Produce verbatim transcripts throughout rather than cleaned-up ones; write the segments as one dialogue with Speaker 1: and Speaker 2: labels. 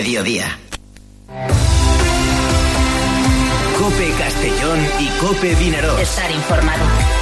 Speaker 1: mediodía. COPE Castellón y COPE Vinaroz.
Speaker 2: Estar informado.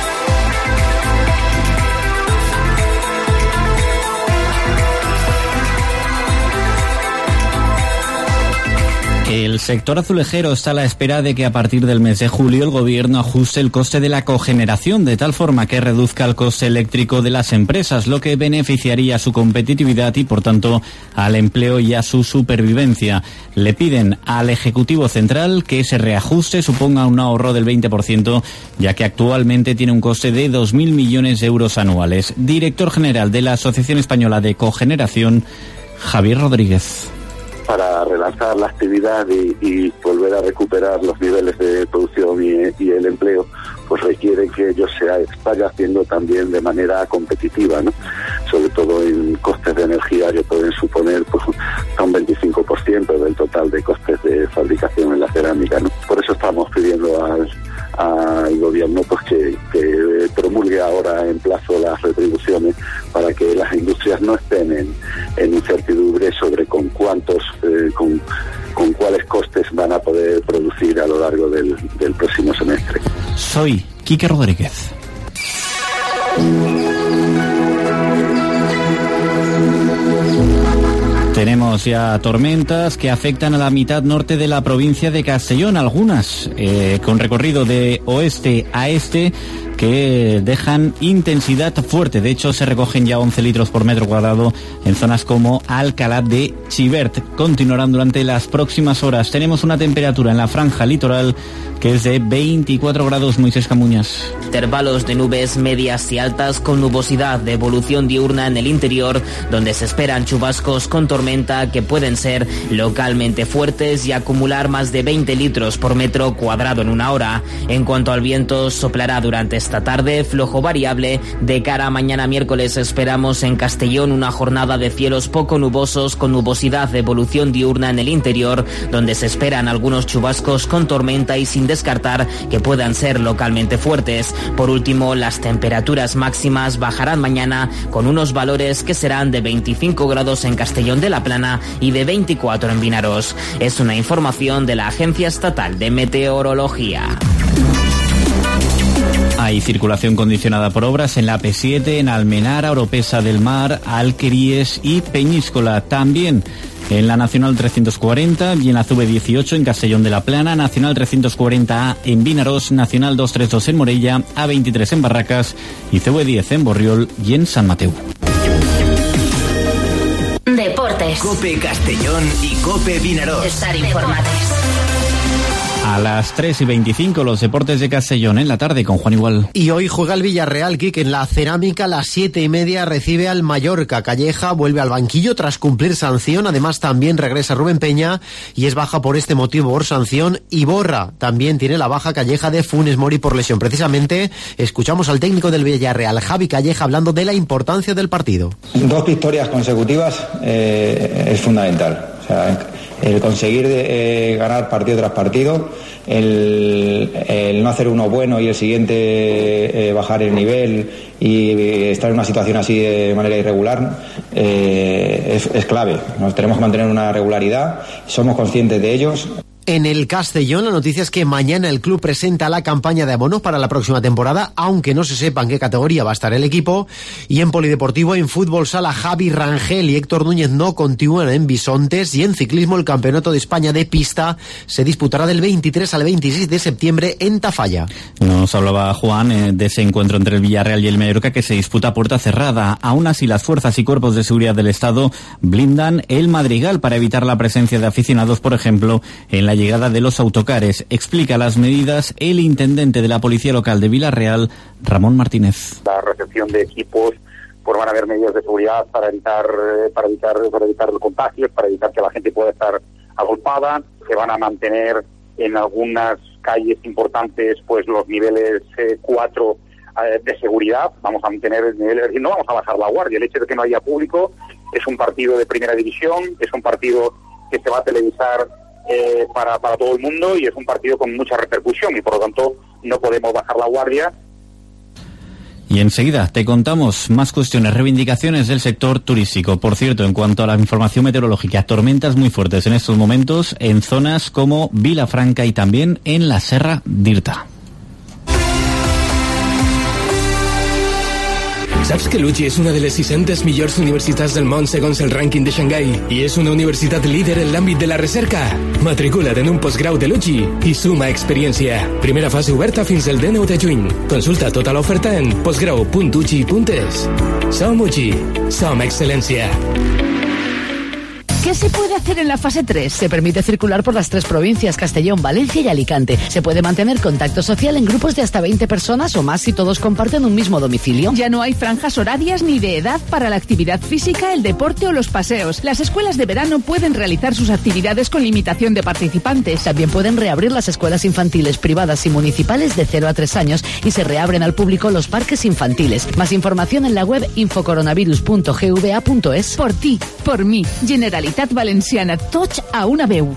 Speaker 3: El sector azulejero está a la espera de que a partir del mes de julio el gobierno ajuste el coste de la cogeneración de tal forma que reduzca el coste eléctrico de las empresas, lo que beneficiaría a su competitividad y, por tanto, al empleo y a su supervivencia. Le piden al Ejecutivo Central que ese reajuste suponga un ahorro del veinte por ciento, ya que actualmente tiene un coste de dos mil millones de euros anuales. Director general de la Asociación Española de Cogeneración, Javier Rodríguez.
Speaker 4: Para relanzar la actividad y, y volver a recuperar los niveles de producción y, y el empleo, pues requiere que ello se vaya haciendo también de manera competitiva, ¿no? Sobre todo en costes de energía que pueden suponer pues un veinticinco por ciento del total de costes de fabricación en la cerámica, ¿no? Por eso estamos pidiendo al al gobierno pues que, que promulgue ahora en plazo las retribuciones para que las industrias no estén en, en incertidumbre sobre con cuántos eh, con, con cuáles costes van a poder producir a lo largo del, del próximo semestre.
Speaker 3: Soy Quique Rodríguez. Tenemos ya tormentas que afectan a la mitad norte de la provincia de Castellón, algunas eh, con recorrido de oeste a este que dejan intensidad fuerte. De hecho, se recogen ya once litros por metro cuadrado en zonas como Alcalá de Xivert. Continuarán durante las próximas horas. Tenemos una temperatura en la franja litoral que es de veinticuatro grados. Moisés Camuñas.
Speaker 5: Intervalos de nubes medias y altas con nubosidad de evolución diurna en el interior, donde se esperan chubascos con tormenta que pueden ser localmente fuertes y acumular más de veinte litros por metro cuadrado en una hora. En cuanto al viento, soplará durante esta tarde flojo variable. De cara a mañana miércoles esperamos en Castellón una jornada de cielos poco nubosos con nubosidad de evolución diurna en el interior, donde se esperan algunos chubascos con tormenta y sin descartar que puedan ser localmente fuertes. Por último, las temperaturas máximas bajarán mañana con unos valores que serán de veinticinco grados en Castellón de la Plana y de veinticuatro en Vinaroz. Es una información de la Agencia Estatal de Meteorología.
Speaker 3: Hay circulación condicionada por obras en la P siete, en Almenara, Oropesa del Mar, Alqueríes y Peñíscola. También en la Nacional trescientos cuarenta y en la C V dieciocho en Castellón de la Plana, Nacional trescientos cuarenta A en Vinaroz, Nacional doscientos treinta y dos en Morella, A veintitrés en Barracas y C V diez en Borriol y en San Mateu.
Speaker 2: Deportes.
Speaker 1: COPE Castellón y COPE Vinaroz.
Speaker 2: Estar informados.
Speaker 3: A las tres y veinticinco, los deportes de Castellón en la tarde con Juan Igual.
Speaker 6: Y hoy juega el Villarreal, que en la Cerámica a las siete y media recibe al Mallorca. Calleja vuelve al banquillo tras cumplir sanción. Además, también regresa Rubén Peña y es baja por este motivo por sanción. Y Borra también tiene la baja Calleja de Funes Mori por lesión. Precisamente, escuchamos al técnico del Villarreal, Javi Calleja, hablando de la importancia del partido.
Speaker 7: Dos victorias consecutivas eh, es fundamental. O sea, el conseguir eh, ganar partido tras partido, el, el no hacer uno bueno y el siguiente eh, bajar el nivel y estar en una situación así de manera irregular eh, es, es clave. Nos tenemos que mantener una regularidad, somos conscientes de ellos.
Speaker 6: En el Castellón, la noticia es que mañana el club presenta la campaña de abonos para la próxima temporada, aunque no se sepa en qué categoría va a estar el equipo. Y en polideportivo, en fútbol sala, Javi Rangel y Héctor Núñez no continúan en Bisontes. Y en ciclismo, el Campeonato de España de pista se disputará del veintitrés al veintiséis de septiembre en Tafalla.
Speaker 3: Nos hablaba Juan eh, de ese encuentro entre el Villarreal y el Mallorca que se disputa a puerta cerrada. Aún así, las fuerzas y cuerpos de seguridad del Estado blindan el Madrigal para evitar la presencia de aficionados, por ejemplo, en la llegada de los autocares. Explica las medidas el intendente de la Policía Local de Villarreal, Ramón Martínez.
Speaker 8: La recepción de equipos, pues van a haber medidas de seguridad para evitar para evitar para evitar los contagios, para evitar que la gente pueda estar agolpada. Se van a mantener en algunas calles importantes pues los niveles eh, cuatro eh, de seguridad. Vamos a mantener el nivel, es decir, no vamos a bajar la guardia. El hecho de que no haya público es un partido de primera división, es un partido que se va a televisar Eh, para, para todo el mundo y es un partido con mucha repercusión y por lo tanto no podemos bajar la guardia.
Speaker 3: Y enseguida te contamos más cuestiones, reivindicaciones del sector turístico. Por cierto, en cuanto a la información meteorológica, tormentas muy fuertes en estos momentos en zonas como Vilafranca y también en la Serra d'Irta.
Speaker 9: Saps que l'U G I és una de les sis-centes millors universitats del món segons el rànquing de Xangai i és una universitat líder en l'àmbit de la recerca? Matricula't en un postgrau de l'U G I i suma experiència. Primera fase oberta fins el dinou de juny. Consulta tota l'oferta en postgrau punt u g i punt es. Som U G I. Som excel·lència.
Speaker 10: ¿Qué se puede hacer en la fase tres? Se permite circular por las tres provincias, Castellón, Valencia y Alicante. Se puede mantener contacto social en grupos de hasta veinte personas o más si todos comparten un mismo domicilio.
Speaker 11: Ya no hay franjas horarias ni de edad para la actividad física, el deporte o los paseos. Las escuelas de verano pueden realizar sus actividades con limitación de participantes.
Speaker 10: También pueden reabrir las escuelas infantiles privadas y municipales de cero a tres años y se reabren al público los parques infantiles. Más información en la web infocoronavirus punto g v a punto es.
Speaker 11: Por ti, por mí, Generalitat Valenciana, tots a una veu.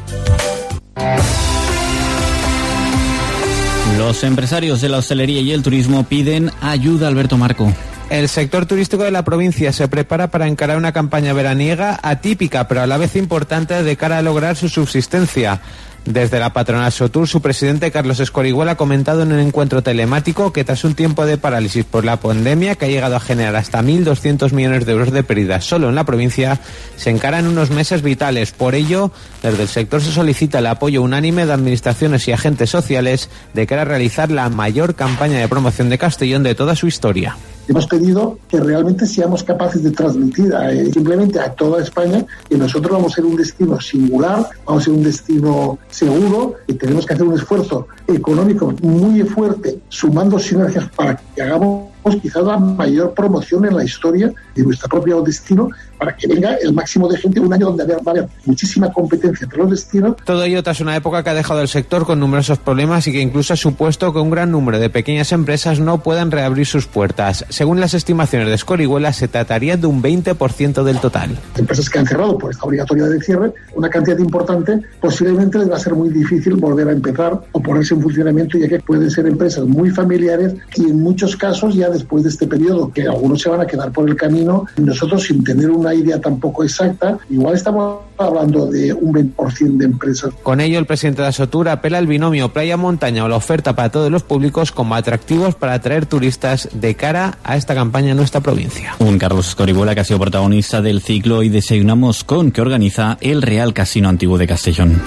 Speaker 3: Los empresarios de la hostelería y el turismo piden ayuda, Alberto Marco.
Speaker 12: El sector turístico de la provincia se prepara para encarar una campaña veraniega atípica, pero a la vez importante de cara a lograr su subsistencia. Desde la patronal Sotur, su presidente Carlos Escorihuela ha comentado en un encuentro telemático que tras un tiempo de parálisis por la pandemia que ha llegado a generar hasta mil doscientos millones de euros de pérdidas solo en la provincia, se encaran unos meses vitales. Por ello, desde el sector se solicita el apoyo unánime de administraciones y agentes sociales de cara a realizar la mayor campaña de promoción de Castellón de toda su historia.
Speaker 13: Hemos pedido que realmente seamos capaces de transmitir a, eh, simplemente a toda España que nosotros vamos a ser un destino singular, vamos a ser un destino seguro, y tenemos que hacer un esfuerzo económico muy fuerte, sumando sinergias para que hagamos quizás la mayor promoción en la historia de nuestro propio destino, para que venga el máximo de gente, un año donde va a haber muchísima competencia entre los destinos.
Speaker 12: Todo ello tras una época que ha dejado el sector con numerosos problemas y que incluso ha supuesto que un gran número de pequeñas empresas no puedan reabrir sus puertas. Según las estimaciones de Escorihuela, se trataría de un veinte por ciento del total.
Speaker 13: Empresas que han cerrado por esta obligatoriedad de cierre, una cantidad importante, posiblemente les va a ser muy difícil volver a empezar o ponerse en funcionamiento, ya que pueden ser empresas muy familiares y en muchos casos ya después de este periodo, que algunos se van a quedar por el camino, nosotros sin tener una idea tampoco exacta, igual estamos hablando de un veinte por ciento de empresas.
Speaker 12: Con ello, el presidente de Asotur apela al binomio playa-montaña o la oferta para todos los públicos como atractivos para atraer turistas de cara a esta campaña en nuestra provincia.
Speaker 3: Un Carlos Escorihuela que ha sido protagonista del ciclo Y Desayunamos Con, que organiza el Real Casino Antiguo de Castellón.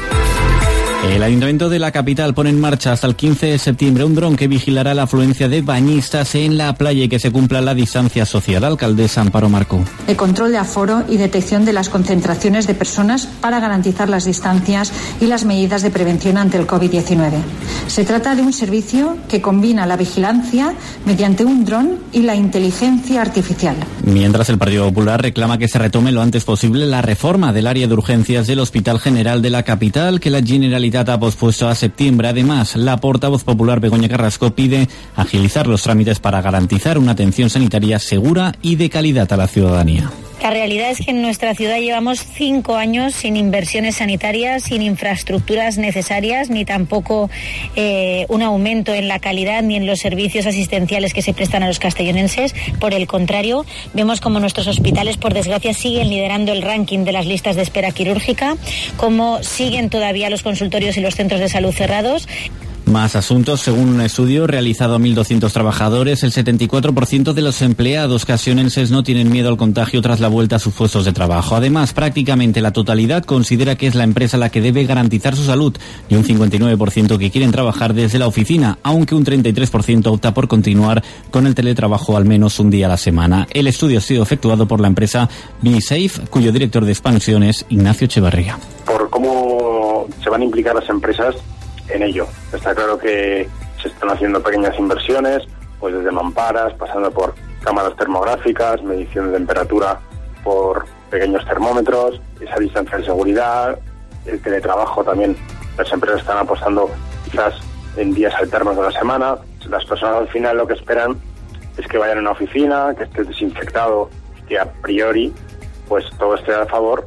Speaker 3: El Ayuntamiento de la capital pone en marcha hasta el quince de septiembre un dron que vigilará la afluencia de bañistas en la playa y que se cumpla la distancia social. Alcaldesa Amparo Marco.
Speaker 14: El control de aforo y detección de las concentraciones de personas para garantizar las distancias y las medidas de prevención ante el covid diecinueve. Se trata de un servicio que combina la vigilancia mediante un dron y la inteligencia artificial.
Speaker 3: Mientras el Partido Popular reclama que se retome lo antes posible la reforma del área de urgencias del Hospital General de la capital, que la Generalitat ha pospuesto a septiembre. Además, la portavoz popular Begoña Carrasco pide agilizar los trámites para garantizar una atención sanitaria segura y de calidad a la ciudadanía.
Speaker 15: La realidad es que en nuestra ciudad llevamos cinco años sin inversiones sanitarias, sin infraestructuras necesarias, ni tampoco eh, un aumento en la calidad ni en los servicios asistenciales que se prestan a los castellonenses. Por el contrario, vemos como nuestros hospitales, por desgracia, siguen liderando el ranking de las listas de espera quirúrgica, como siguen todavía los consultorios y los centros de salud cerrados.
Speaker 3: Más asuntos. Según un estudio realizado a mil doscientos trabajadores, el setenta y cuatro por ciento de los empleados castellonenses no tienen miedo al contagio tras la vuelta a sus puestos de trabajo. Además, prácticamente la totalidad considera que es la empresa la que debe garantizar su salud y un cincuenta y nueve por ciento que quieren trabajar desde la oficina, aunque un treinta y tres por ciento opta por continuar con el teletrabajo al menos un día a la semana. El estudio ha sido efectuado por la empresa BeSafe, cuyo director de expansión es Ignacio Echevarría.
Speaker 16: Por cómo se van a implicar las empresas en ello. Está claro que se están haciendo pequeñas inversiones, pues desde mamparas, pasando por cámaras termográficas, medición de temperatura por pequeños termómetros, esa distancia de seguridad, el teletrabajo también. Las empresas están apostando quizás en días alternos de la semana. Las personas al final lo que esperan es que vayan a una oficina, que esté desinfectado, que a priori pues todo esté a favor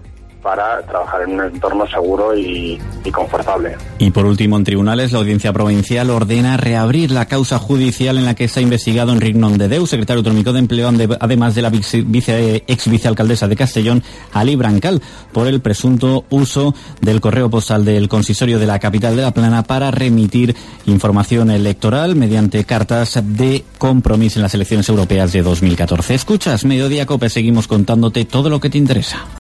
Speaker 16: para trabajar en un entorno seguro y, y confortable.
Speaker 3: Y por último, en tribunales, la Audiencia Provincial ordena reabrir la causa judicial en la que está investigado Enric Nondedeu, secretario autonómico de Empleo, además de la vice, ex vicealcaldesa de Castellón, Ali Brancal, por el presunto uso del correo postal del consistorio de la capital de La Plana para remitir información electoral mediante cartas de compromiso en las elecciones europeas de dos mil catorce. Escuchas Mediodía Cope, seguimos contándote todo lo que te interesa.